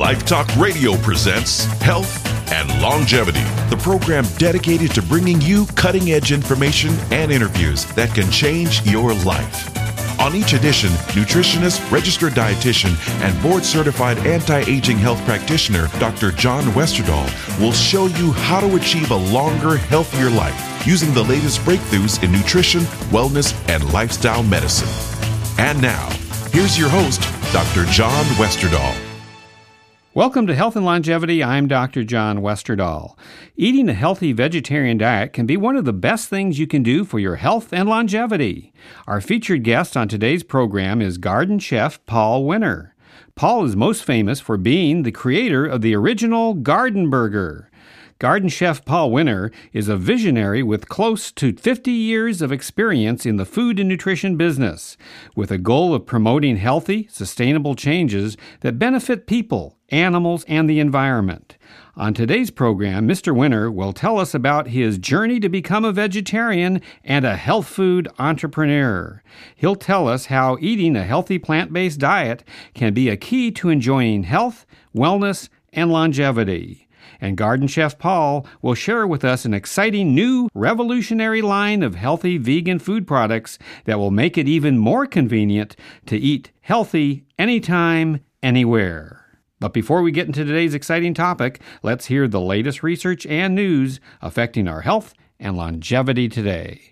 Life Talk Radio presents Health and Longevity, the program dedicated to bringing you cutting-edge information and interviews that can change your life. On each edition, nutritionist, registered dietitian, and board-certified anti-aging health practitioner, Dr. John Westerdahl, will show you how to achieve a longer, healthier life using the latest breakthroughs in nutrition, wellness, and lifestyle medicine. And now, here's your host, Dr. John Westerdahl. Welcome to Health and Longevity. I'm Dr. John Westerdahl. Eating a healthy vegetarian diet can be one of the best things you can do for your health and longevity. Our featured guest on today's program is garden chef Paul Winter. Paul is most famous for being the creator of the original Garden Burger. Garden chef Paul Winter is a visionary with close to 50 years of experience in the food and nutrition business, with a goal of promoting healthy, sustainable changes that benefit people, animals, and the environment. On today's program, Mr. Winter will tell us about his journey to become a vegetarian and a health food entrepreneur. He'll tell us how eating a healthy plant-based diet can be a key to enjoying health, wellness, and longevity. And Garden Chef Paul will share with us an exciting new revolutionary line of healthy vegan food products that will make it even more convenient to eat healthy anytime, anywhere. But before we get into today's exciting topic, let's hear the latest research and news affecting our health and longevity today.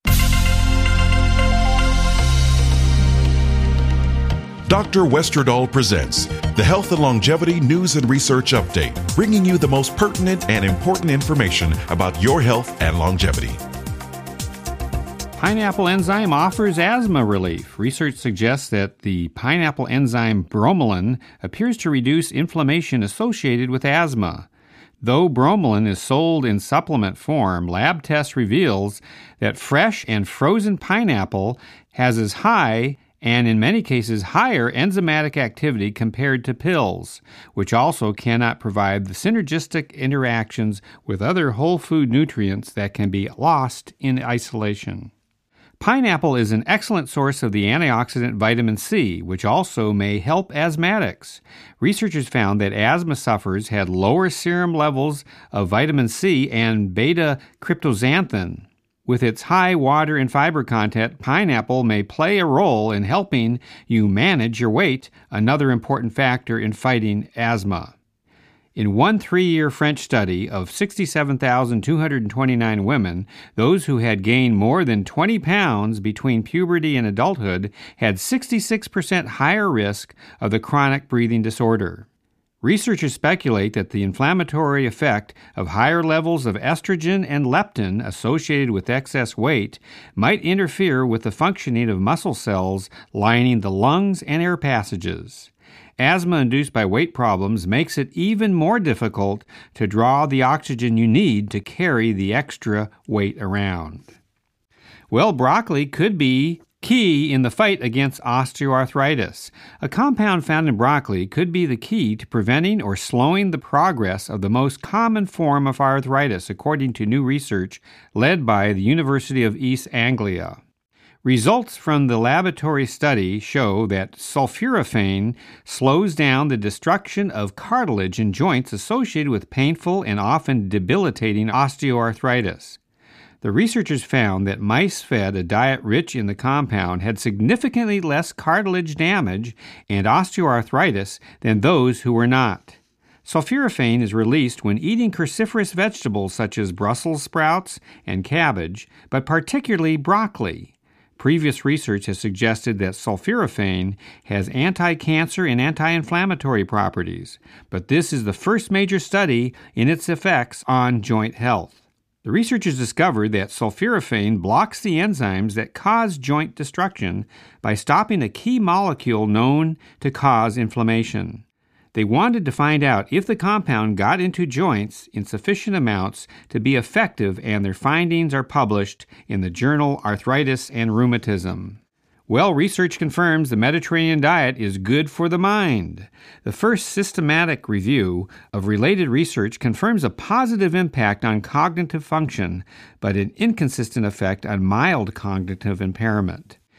Dr. Westerdahl presents the Health and Longevity News and Research Update, bringing you the most pertinent and important information about your health and longevity. Pineapple enzyme offers asthma relief. Research suggests that the pineapple enzyme bromelain appears to reduce inflammation associated with asthma. Though bromelain is sold in supplement form, lab tests reveals that fresh and frozen pineapple has as high and in many cases higher enzymatic activity compared to pills, which also cannot provide the synergistic interactions with other whole food nutrients that can be lost in isolation. Pineapple is an excellent source of the antioxidant vitamin C, which also may help asthmatics. Researchers found that asthma sufferers had lower serum levels of vitamin C and beta-cryptoxanthin. With its high water and fiber content, pineapple may play a role in helping you manage your weight, another important factor in fighting asthma. In one 3-year French study of 67,229 women, those who had gained more than 20 pounds between puberty and adulthood had 66% higher risk of the chronic breathing disorder. Researchers speculate that the inflammatory effect of higher levels of estrogen and leptin associated with excess weight might interfere with the functioning of muscle cells lining the lungs and air passages. Asthma induced by weight problems makes it even more difficult to draw the oxygen you need to carry the extra weight around. Well, broccoli could be key in the fight against osteoarthritis. A compound found in broccoli could be the key to preventing or slowing the progress of the most common form of arthritis, according to new research led by the University of East Anglia. Results from the laboratory study show that sulforaphane slows down the destruction of cartilage in joints associated with painful and often debilitating osteoarthritis. The researchers found that mice fed a diet rich in the compound had significantly less cartilage damage and osteoarthritis than those who were not. Sulforaphane is released when eating cruciferous vegetables such as Brussels sprouts and cabbage, but particularly broccoli. Previous research has suggested that sulforaphane has anti-cancer and anti-inflammatory properties, but this is the first major study in its effects on joint health. The researchers discovered that sulforaphane blocks the enzymes that cause joint destruction by stopping a key molecule known to cause inflammation. They wanted to find out if the compound got into joints in sufficient amounts to be effective, and their findings are published in the journal Arthritis and Rheumatism. Well, research confirms the Mediterranean diet is good for the mind. The first systematic review of related research confirms a positive impact on cognitive function, but an inconsistent effect on mild cognitive impairment.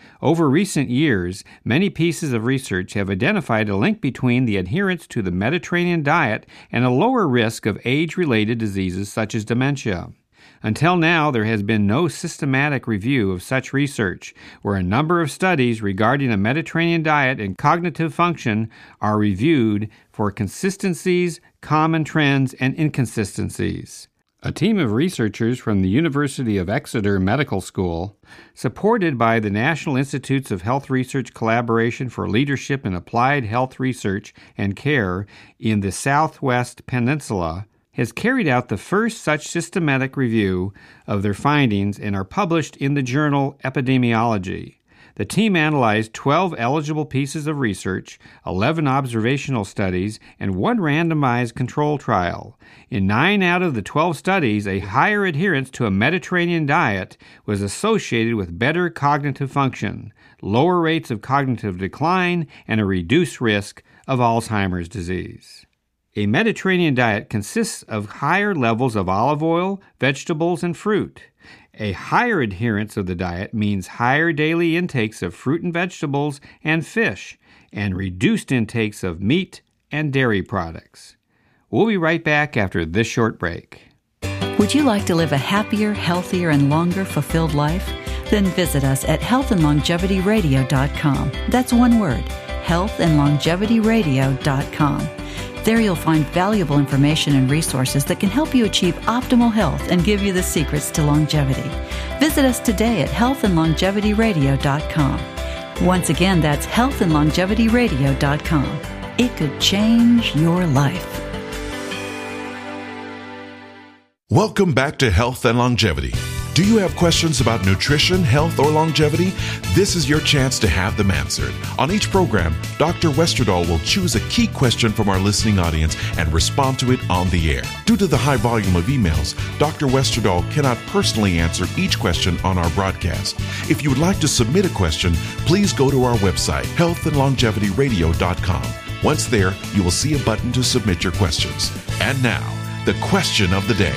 Over recent years, many pieces of research have identified a link between the adherence to the Mediterranean diet and a lower risk of age-related diseases such as dementia. Until now, there has been no systematic review of such research, where a number of studies regarding a Mediterranean diet and cognitive function are reviewed for consistencies, common trends, and inconsistencies. A team of researchers from the University of Exeter Medical School, supported by the National Institutes of Health Research Collaboration for Leadership in Applied Health Research and Care in the Southwest Peninsula, has carried out the first such systematic review of their findings and are published in the journal Epidemiology. The team analyzed 12 eligible pieces of research, 11 observational studies, and 1 randomized control trial. In 9 out of the 12 studies, a higher adherence to a Mediterranean diet was associated with better cognitive function, lower rates of cognitive decline, and a reduced risk of Alzheimer's disease. A Mediterranean diet consists of higher levels of olive oil, vegetables, and fruit. A higher adherence of the diet means higher daily intakes of fruit and vegetables and fish, and reduced intakes of meat and dairy products. We'll be right back after this short break. Would you like to live a happier, healthier, and longer fulfilled life? Then visit us at healthandlongevityradio.com. That's one word, healthandlongevityradio.com. There you'll find valuable information and resources that can help you achieve optimal health and give you the secrets to longevity. Visit us today at healthandlongevityradio.com. Once again, that's healthandlongevityradio.com. It could change your life. Welcome back to Health and Longevity. Do you have questions about nutrition, health, or longevity? This is your chance to have them answered. On each program, Dr. Westerdahl will choose a key question from our listening audience and respond to it on the air. Due to the high volume of emails, Dr. Westerdahl cannot personally answer each question on our broadcast. If you would like to submit a question, please go to our website, healthandlongevityradio.com. Once there, you will see a button to submit your questions. And now, the question of the day.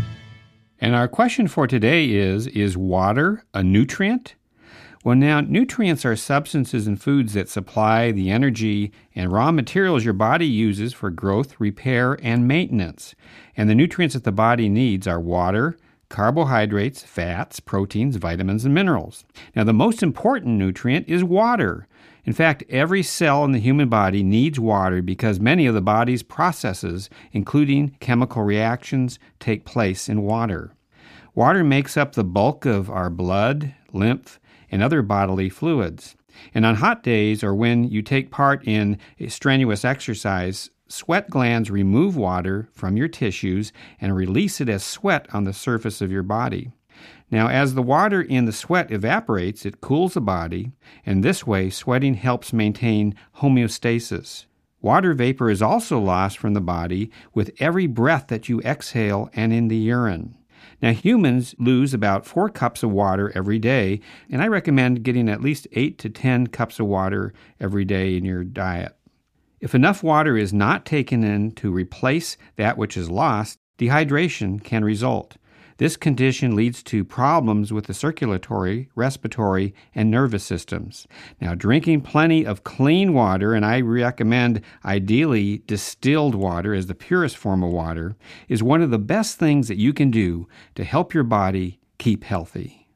And our question for today is water a nutrient? Well, now, nutrients are substances in foods that supply the energy and raw materials your body uses for growth, repair, and maintenance. And the nutrients that the body needs are water, carbohydrates, fats, proteins, vitamins, and minerals. Now, the most important nutrient is water. In fact, every cell in the human body needs water because many of the body's processes, including chemical reactions, take place in water. Water makes up the bulk of our blood, lymph, and other bodily fluids. And on hot days or when you take part in a strenuous exercise, sweat glands remove water from your tissues and release it as sweat on the surface of your body. Now, as the water in the sweat evaporates, it cools the body, and this way, sweating helps maintain homeostasis. Water vapor is also lost from the body with every breath that you exhale and in the urine. Now, humans lose about 4 cups of water every day, and I recommend getting at least 8 to 10 cups of water every day in your diet. If enough water is not taken in to replace that which is lost, dehydration can result. This condition leads to problems with the circulatory, respiratory, and nervous systems. Now, drinking plenty of clean water, and I recommend ideally distilled water as the purest form of water, is one of the best things that you can do to help your body keep healthy.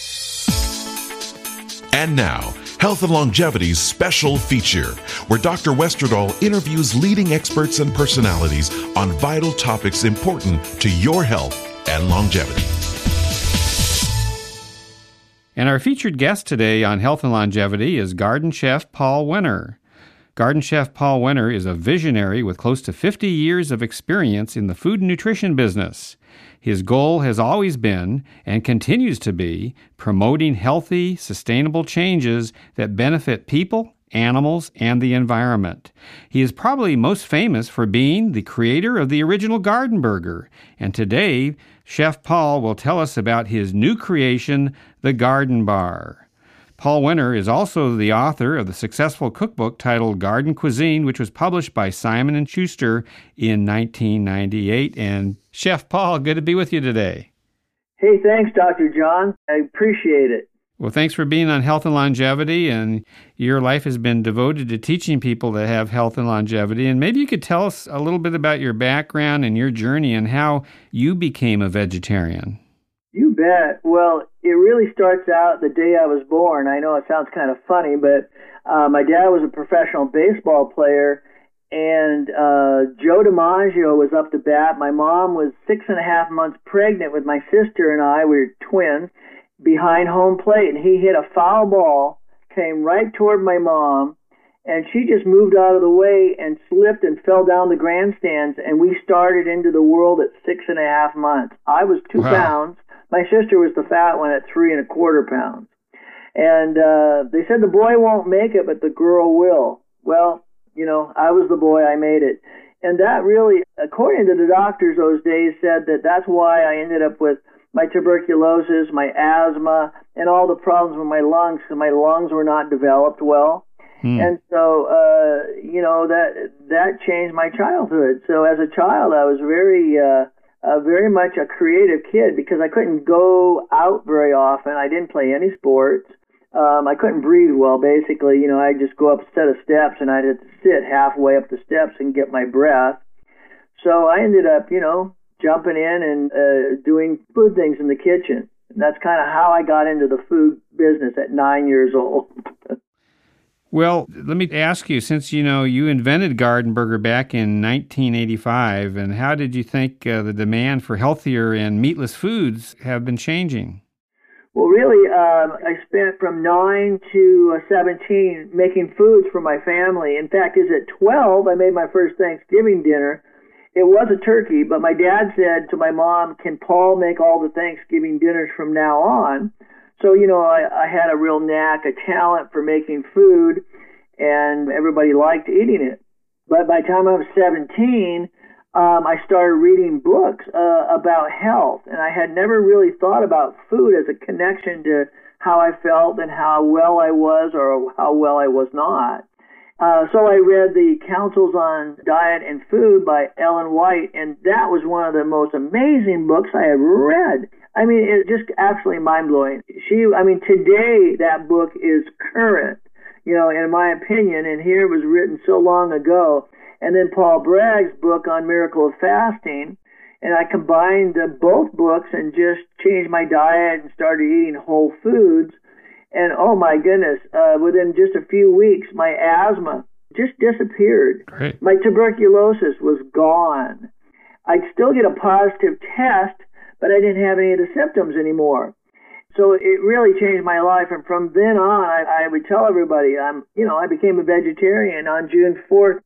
And now, Health and Longevity's special feature, where Dr. Westerdahl interviews leading experts and personalities on vital topics important to your health and longevity. And our featured guest today on Health and Longevity is garden chef Paul Wenner. Garden chef Paul Wenner is a visionary with close to 50 years of experience in the food and nutrition business. His goal has always been, and continues to be, promoting healthy, sustainable changes that benefit people, animals, and the environment. He is probably most famous for being the creator of the original Garden Burger, and today, Chef Paul will tell us about his new creation, the Garden Bar. Paul Wenner is also the author of the successful cookbook titled Garden Cuisine, which was published by Simon & Schuster in 1998. And Chef Paul, good to be with you today. Hey, thanks, Dr. John. I appreciate it. Well, thanks for being on Health and Longevity, and your life has been devoted to teaching people to have health and longevity. And maybe you could tell us a little bit about your background and your journey and how you became a vegetarian. You bet. Well, it really starts out the day I was born. I know it sounds kind of funny, but my dad was a professional baseball player, and Joe DiMaggio was up to bat. My mom was 6.5 months pregnant with my sister and I. We were twins, behind home plate, and he hit a foul ball, came right toward my mom, and she just moved out of the way and slipped and fell down the grandstands, and we started into the world at 6.5 months. I was 2 pounds. My sister was the fat one at 3.25 pounds. And they said the boy won't make it, but the girl will. Well, you know, I was the boy, I made it. And that really, according to the doctors those days, said that that's why I ended up with my tuberculosis, my asthma, and all the problems with my lungs, because my lungs were not developed well. And so, you know, that changed my childhood. So as a child, I was very much a creative kid because I couldn't go out very often. I didn't play any sports. I couldn't breathe well, basically. You know, I'd just go up a set of steps, and I'd have to sit halfway up the steps and get my breath. So I ended up, you know, jumping in and doing food things in the kitchen. And that's kind of how I got into the food business at 9 years old. Well, let me ask you, since you know you invented Garden Burger back in 1985, and how did you think the demand for healthier and meatless foods have been changing? Well, really, I spent from 9 to 17 making foods for my family. In fact, at 12, I made my first Thanksgiving dinner. It was a turkey, but my dad said to my mom, "Can Paul make all the Thanksgiving dinners from now on?" So, you know, I had a real knack, a talent for making food, and everybody liked eating it. But by the time I was 17, I started reading books about health, and I had never really thought about food as a connection to how I felt and how well I was or how well I was not. So I read the Counsels on Diet and Food by Ellen White, and that was one of the most amazing books I ever read. I mean, it's just absolutely mind-blowing. Today that book is current, you know, in my opinion, and here it was written so long ago. And then Paul Bragg's book on Miracle of Fasting, and I combined both books and just changed my diet and started eating whole foods. And oh my goodness, within just a few weeks, my asthma just disappeared. Great. My tuberculosis was gone. I'd still get a positive test, but I didn't have any of the symptoms anymore. So it really changed my life. And from then on, I would tell everybody, I became a vegetarian on June 4th,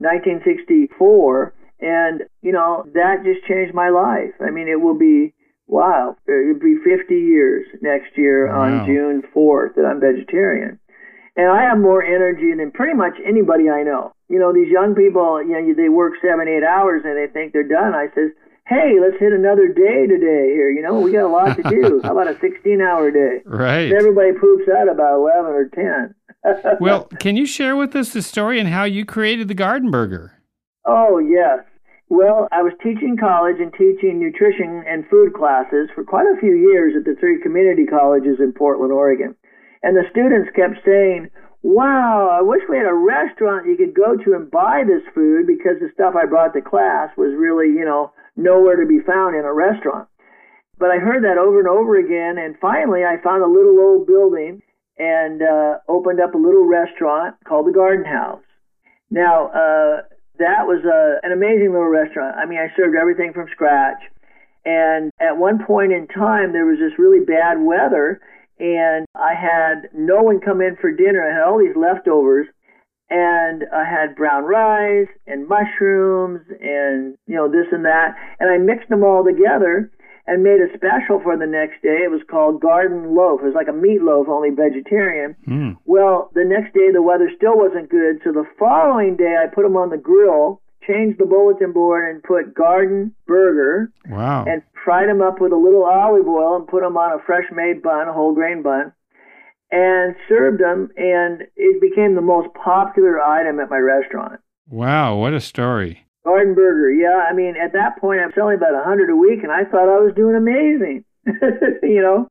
1964. And, you know, that just changed my life. I mean, it will be, it'll be 50 years next year on June 4th that I'm vegetarian. And I have more energy than pretty much anybody I know. You know, these young people, you know, they work 7-8 hours and they think they're done. I says, hey, let's hit another day today here. You know, we got a lot to do. How about a 16-hour day? Right. And everybody poops out about 11 or 10. Well, can you share with us the story and how you created the Garden Burger? Oh, yes. Well, I was teaching college and teaching nutrition and food classes for quite a few years at the 3 community colleges in Portland, Oregon. And the students kept saying, wow, I wish we had a restaurant you could go to and buy this food, because the stuff I brought to class was really, you know, nowhere to be found in a restaurant. But I heard that over and over again, and finally I found a little old building and opened up a little restaurant called the Garden House. Now, that was an amazing little restaurant. I mean, I served everything from scratch. And at one point in time, there was this really bad weather, and I had no one come in for dinner. I had all these leftovers, and I had brown rice and mushrooms and, you know, this and that. And I mixed them all together and made a special for the next day. It was called Garden Loaf. It was like a meatloaf, only vegetarian. Well, the next day the weather still wasn't good, so the following day I put them on the grill, changed the bulletin board, and put Garden Burger. Wow. And fried them up with a little olive oil and put them on a fresh-made bun, a whole grain bun, and served them, and it became the most popular item at my restaurant. Wow, what a story. Garden Burger, yeah. I mean, at that point, I'm selling about 100 a week, and I thought I was doing amazing, you know.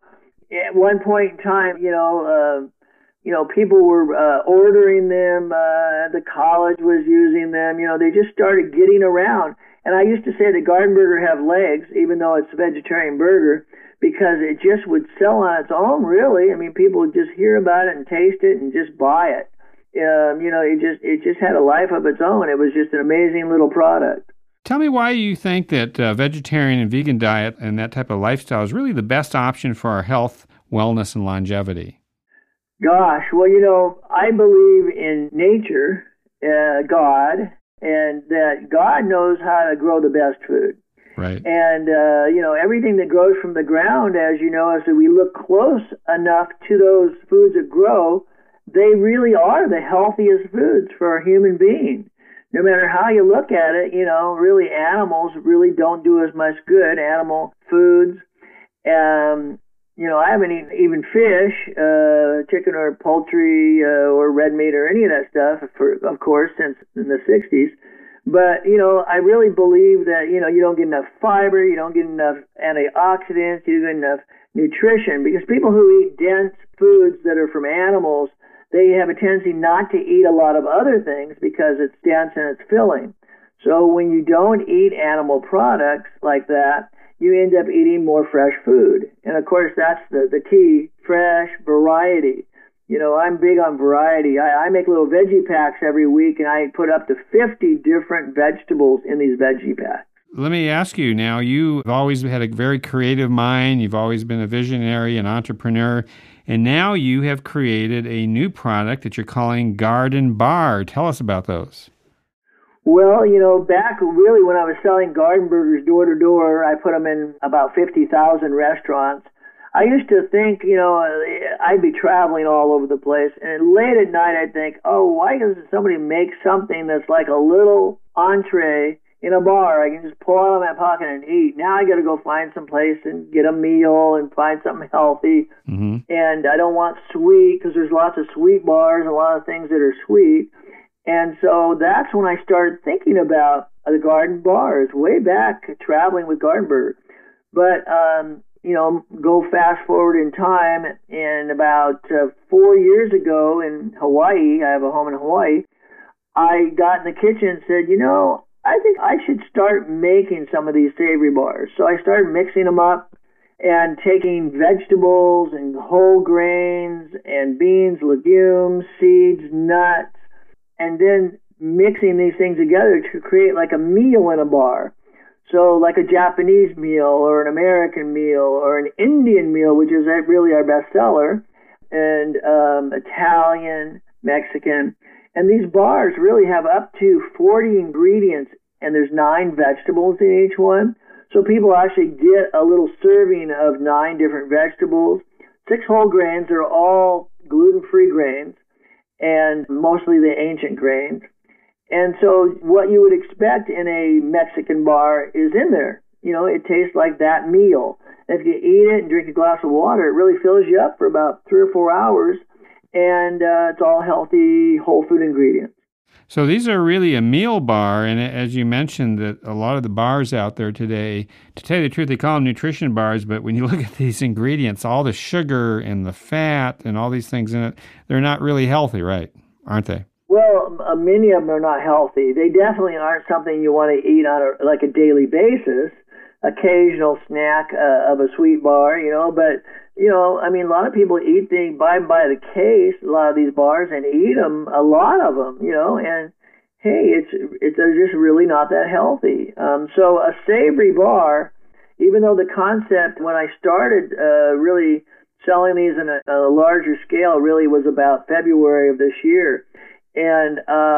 at one point in time, people were ordering them. The college was using them. They just started getting around. And I used to say the Garden Burger have legs, even though it's a vegetarian burger, because it just would sell on its own, really. I mean, people would just hear about it and taste it and just buy it. It just had a life of its own. It was just an amazing little product. Tell me why you think that vegetarian and vegan diet and that type of lifestyle is really the best option for our health, wellness, and longevity. Gosh, well, I believe in nature, God, and that God knows how to grow the best food. Right. And, everything that grows from the ground, as you know, as we look close enough to those foods that grow, they really are the healthiest foods for a human being. No matter how you look at it, really animals really don't do as much good, animal foods. I haven't eaten even fish, chicken or poultry or red meat or any of that stuff, of course, since in the 60s. But, I really believe that, you don't get enough fiber, you don't get enough antioxidants, you don't get enough nutrition, because people who eat dense foods that are from animals, they have a tendency not to eat a lot of other things because it's dense and it's filling. So when you don't eat animal products like that, you end up eating more fresh food. And of course, that's the key, fresh variety. I'm big on variety. I make little veggie packs every week, and I put up to 50 different vegetables in these veggie packs. Let me ask you now, you've always had a very creative mind. You've always been a visionary, an entrepreneur, and now you have created a new product that you're calling Garden Bar. Tell us about those. Well, back really when I was selling Garden Burgers door to door, I put them in about 50,000 restaurants. I used to think, I'd be traveling all over the place, and late at night I'd think, why doesn't somebody make something that's like a little entree in a bar? I can just pull out of my pocket and eat. Now I got to go find some place and get a meal and find something healthy. Mm-hmm. And I don't want sweet, because there's lots of sweet bars, a lot of things that are sweet. And so that's when I started thinking about the garden bars, way back traveling with Garden Burger. But, go fast forward in time, and about 4 years ago in Hawaii, I have a home in Hawaii, I got in the kitchen and said, I think I should start making some of these savory bars. So I started mixing them up and taking vegetables and whole grains and beans, legumes, seeds, nuts, and then mixing these things together to create like a meal in a bar. So like a Japanese meal or an American meal or an Indian meal, which is really our best seller, and Italian, Mexican. And these bars really have up to 40 ingredients, and there's 9 vegetables in each one. So people actually get a little serving of 9 different vegetables. 6 whole grains. They're all gluten-free grains, and mostly the ancient grains. And so what you would expect in a Mexican bar is in there. It tastes like that meal. If you eat it and drink a glass of water, it really fills you up for about 3 or 4 hours, and it's all healthy, whole food ingredients. So these are really a meal bar, and as you mentioned, that a lot of the bars out there today, to tell you the truth, they call them nutrition bars, but when you look at these ingredients, all the sugar and the fat and all these things in it, they're not really healthy, right? Aren't they? Well, many of them are not healthy. They definitely aren't something you want to eat on a daily basis. Occasional snack of a sweet bar, but, a lot of people buy by the case, a lot of these bars, and eat them, a lot of them, and hey, they're just really not that healthy. So a savory bar, even though the concept when I started really selling these in a larger scale really was about February of this year. And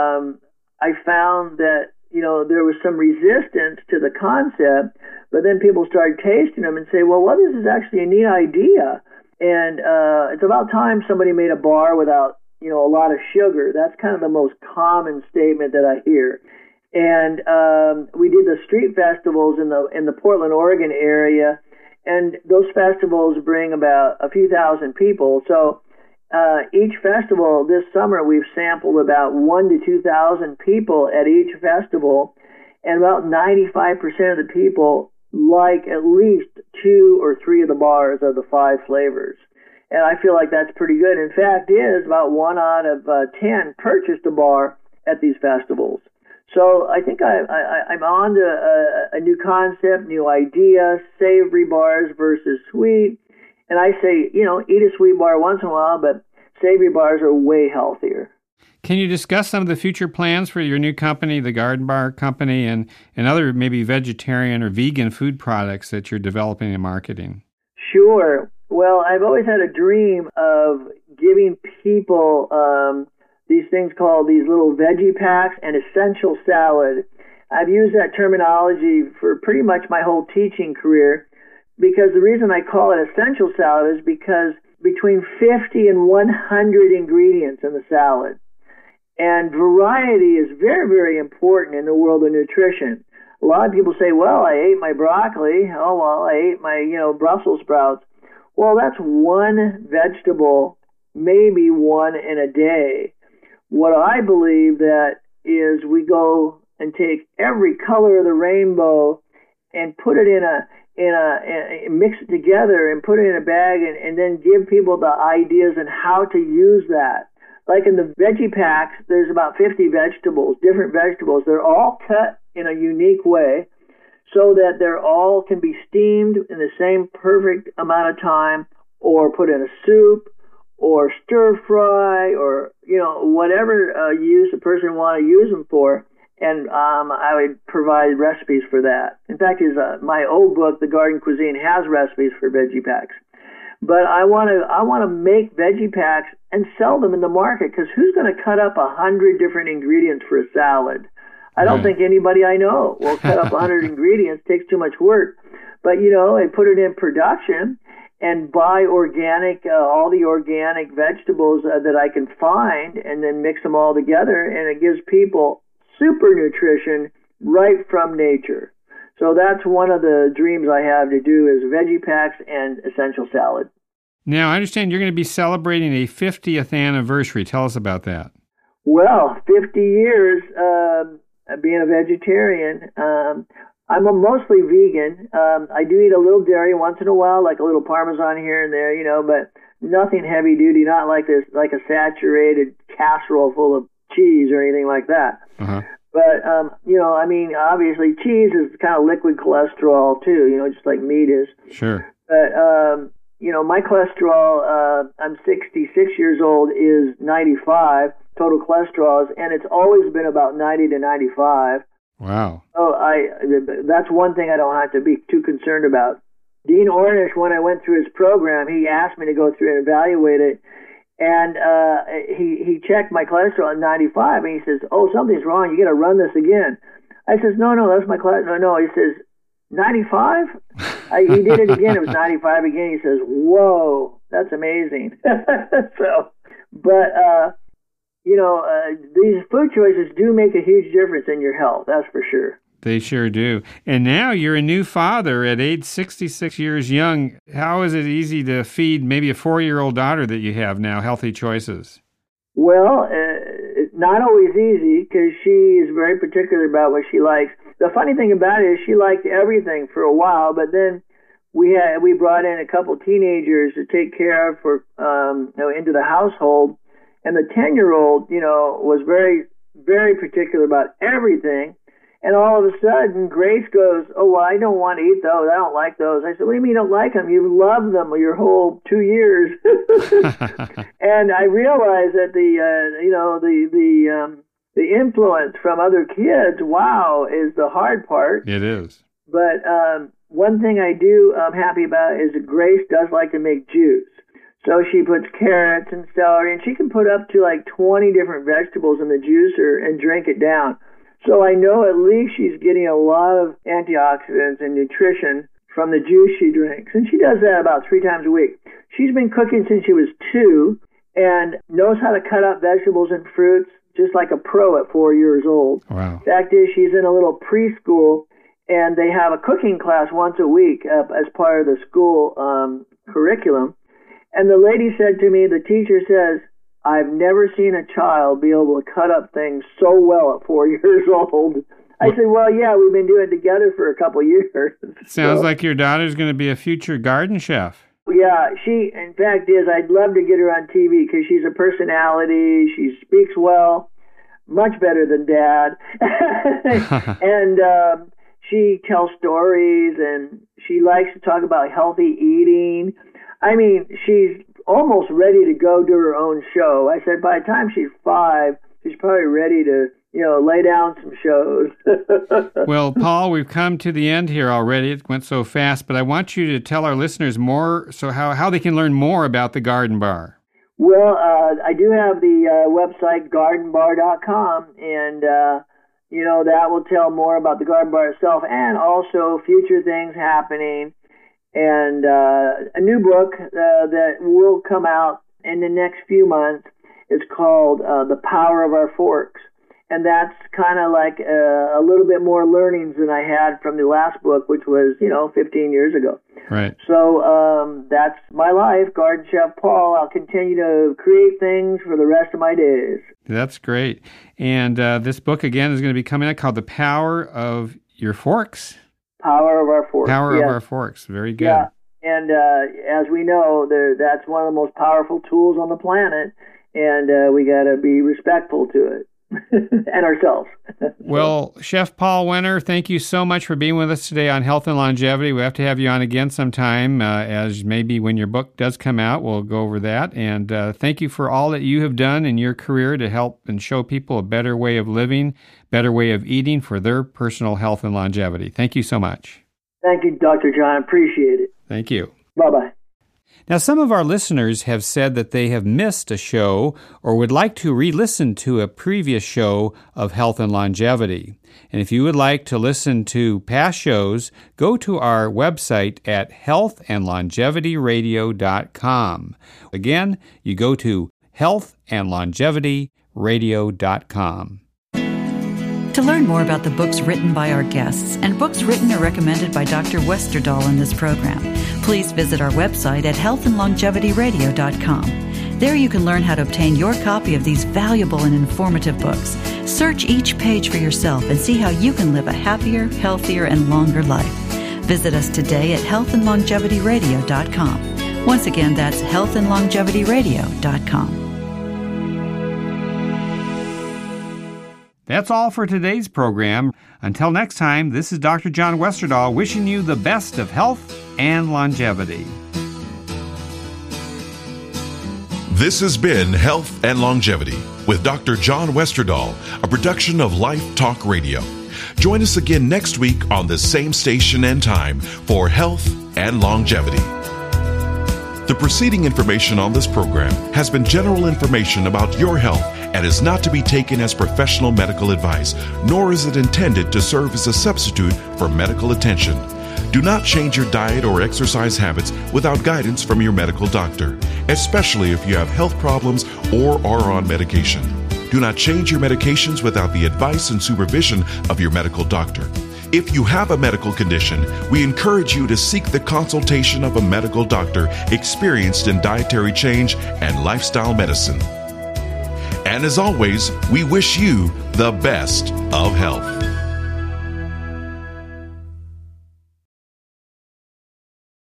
I found that, there was some resistance to the concept, but then people started tasting them and say, well, this is actually a neat idea. And it's about time somebody made a bar without, a lot of sugar. That's kind of the most common statement that I hear. And we did the street festivals in the Portland, Oregon area, and those festivals bring about a few thousand people. So each festival this summer, we've sampled about 1,000 to 2,000 people at each festival, and about 95% of the people like at least 2 or 3 of the bars of the 5 flavors. And I feel like that's pretty good. In fact, is about 1 out of 10 purchased a bar at these festivals. So I think I'm on to a new concept, new idea, savory bars versus sweet. And I say, eat a sweet bar once in a while, but savory bars are way healthier. Can you discuss some of the future plans for your new company, the Garden Bar Company, and other maybe vegetarian or vegan food products that you're developing and marketing? Sure. Well, I've always had a dream of giving people these things called these little veggie packs and essential salad. I've used that terminology for pretty much my whole teaching career, because the reason I call it essential salad is because between 50 and 100 ingredients in the salad. And variety is very, very important in the world of nutrition. A lot of people say, well, I ate my broccoli. Oh, well, I ate my, Brussels sprouts. Well, that's one vegetable, maybe one in a day. What I believe that is we go and take every color of the rainbow and put it in a mix it together and put it in a bag and then give people the ideas and how to use that. Like in the veggie packs, there's about 50 vegetables, different vegetables. They're all cut in a unique way so that they're all can be steamed in the same perfect amount of time, or put in a soup, or stir fry, or whatever use a person want to use them for. And I would provide recipes for that. In fact, my old book, The Garden Cuisine, has recipes for veggie packs. But I want to make veggie packs and sell them in the market, because who's going to cut up 100 different ingredients for a salad? I don't think anybody I know will cut up 100 ingredients. It takes too much work. But, I put it in production and buy organic, all the organic vegetables that I can find, and then mix them all together, and it gives people super nutrition right from nature. So that's one of the dreams I have to do, is veggie packs and essential salad. Now, I understand you're going to be celebrating a 50th anniversary. Tell us about that. Well, 50 years being a vegetarian. I'm mostly vegan. I do eat a little dairy once in a while, like a little Parmesan here and there, but nothing heavy duty, not like a saturated casserole full of cheese or anything like that. Uh-huh. But, obviously cheese is kind of liquid cholesterol too, just like meat is. Sure. But, my cholesterol, I'm 66 years old, is 95 total cholesterol, and it's always been about 90 to 95. Wow. So that's one thing I don't have to be too concerned about. Dean Ornish, when I went through his program, he asked me to go through and evaluate it. And he checked my cholesterol at 95, and he says, "Oh, something's wrong. You got to run this again." I says, "No, that's my cholesterol." No. He says, 95? He did it again. It was 95 again. He says, "Whoa, that's amazing." These food choices do make a huge difference in your health. That's for sure. They sure do. And now you're a new father at age 66 years young. How is it easy to feed maybe a 4-year-old daughter that you have now healthy choices? Well, it's not always easy, because she is very particular about what she likes. The funny thing about it is she liked everything for a while, but then we brought in a couple teenagers to take care of for into the household, and the 10-year-old was very, very particular about everything. And all of a sudden, Grace goes, "Oh, well, I don't want to eat those. I don't like those." I said, "What do you mean you don't like them? You've loved them your whole 2 years." And I realized that the influence from other kids, wow, is the hard part. It is. But one thing I'm happy about is that Grace does like to make juice. So she puts carrots and celery, and she can put up to like 20 different vegetables in the juicer and drink it down. So I know at least she's getting a lot of antioxidants and nutrition from the juice she drinks. And she does that about 3 times a week. She's been cooking since she was 2 and knows how to cut up vegetables and fruits just like a pro at 4 years old. Wow. Fact is, she's in a little preschool, and they have a cooking class once a week as part of the school curriculum. And the lady said to me, the teacher says, "I've never seen a child be able to cut up things so well at 4 years old." I said, well, yeah, we've been doing it together for a couple of years. Sounds like your daughter's going to be a future garden chef. Yeah, she, in fact, is. I'd love to get her on TV because she's a personality. She speaks well, much better than Dad. And she tells stories, and she likes to talk about healthy eating. I mean, she's almost ready to go do her own show. I said by the time she's 5, she's probably ready to, lay down some shows. Well, Paul, we've come to the end here already. It went so fast, but I want you to tell our listeners more, so how they can learn more about the Garden Bar. Well, I do have the website gardenbar.com, and that will tell more about the Garden Bar itself, and also future things happening, and a new book that will come out in the next few months. It's called The Power of Our Forks. And that's kind of like a little bit more learnings than I had from the last book, which was, 15 years ago. Right. So that's my life, Garden Chef Paul. I'll continue to create things for the rest of my days. That's great. And this book, again, is going to be coming out called The Power of Your Forks. Power of Our Forks. Power of Our Forks. Very good. Yeah. And as we know, that's one of the most powerful tools on the planet, and we got to be respectful to it. And ourselves. Well, Chef Paul Wenner, thank you so much for being with us today on Health and Longevity. We have to have you on again sometime, as maybe when your book does come out, we'll go over that. And thank you for all that you have done in your career to help and show people a better way of living, better way of eating for their personal health and longevity. Thank you so much. Thank you, Dr. John. Appreciate it. Thank you. Bye-bye. Now, some of our listeners have said that they have missed a show or would like to re-listen to a previous show of Health and Longevity. And if you would like to listen to past shows, go to our website at healthandlongevityradio.com. Again, you go to healthandlongevityradio.com. To learn more about the books written by our guests and books written or recommended by Dr. Westerdahl in this program, please visit our website at healthandlongevityradio.com. There you can learn how to obtain your copy of these valuable and informative books. Search each page for yourself and see how you can live a happier, healthier, and longer life. Visit us today at healthandlongevityradio.com. Once again, that's healthandlongevityradio.com. That's all for today's program. Until next time, this is Dr. John Westerdahl wishing you the best of health and longevity. This has been Health and Longevity with Dr. John Westerdahl, a production of Life Talk Radio. Join us again next week on the same station and time for Health and Longevity. The preceding information on this program has been general information about your health and is not to be taken as professional medical advice, nor is it intended to serve as a substitute for medical attention. Do not change your diet or exercise habits without guidance from your medical doctor, especially if you have health problems or are on medication. Do not change your medications without the advice and supervision of your medical doctor. If you have a medical condition, we encourage you to seek the consultation of a medical doctor experienced in dietary change and lifestyle medicine. And as always, we wish you the best of health.